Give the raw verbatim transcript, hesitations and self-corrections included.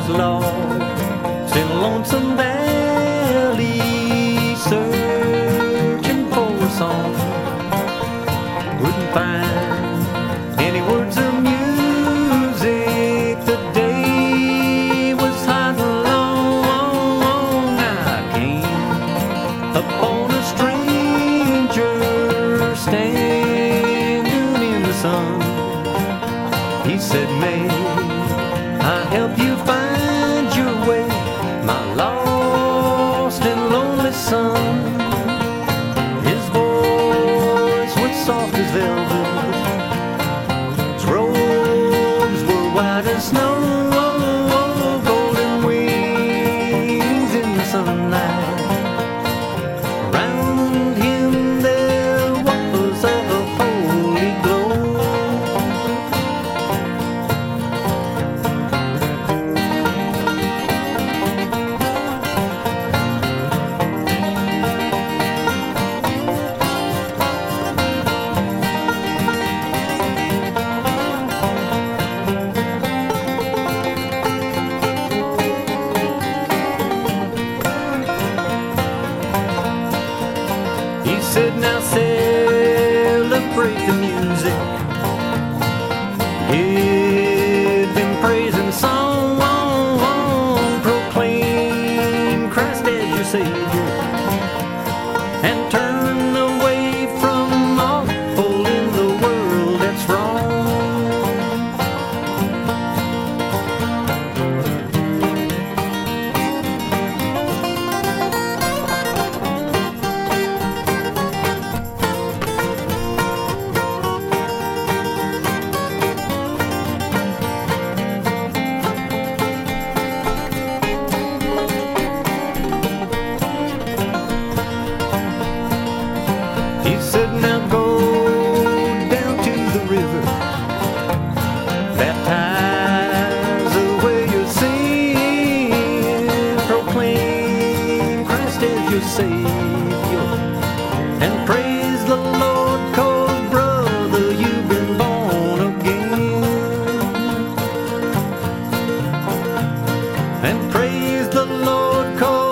was lost in a lonesome valley, searching for a song. Wouldn't find any words or music. The day was hot and long. I came upon a stranger standing in the sun. He said, "May I help you find your way, my lost and lonely son?" His voice was soft as velvet, his robes were white as snow, golden wings in the sunlight. Around him there was a holy glow. He said, "Now celebrate the music, give him praise and song, proclaim Christ as your Savior, and turn away from all in the world that's wrong." He said, "Now go down to the river, baptize away your sin, proclaim Christ as your Savior, and praise the Lord, 'cause brother, you've been born again. And praise the Lord, 'cause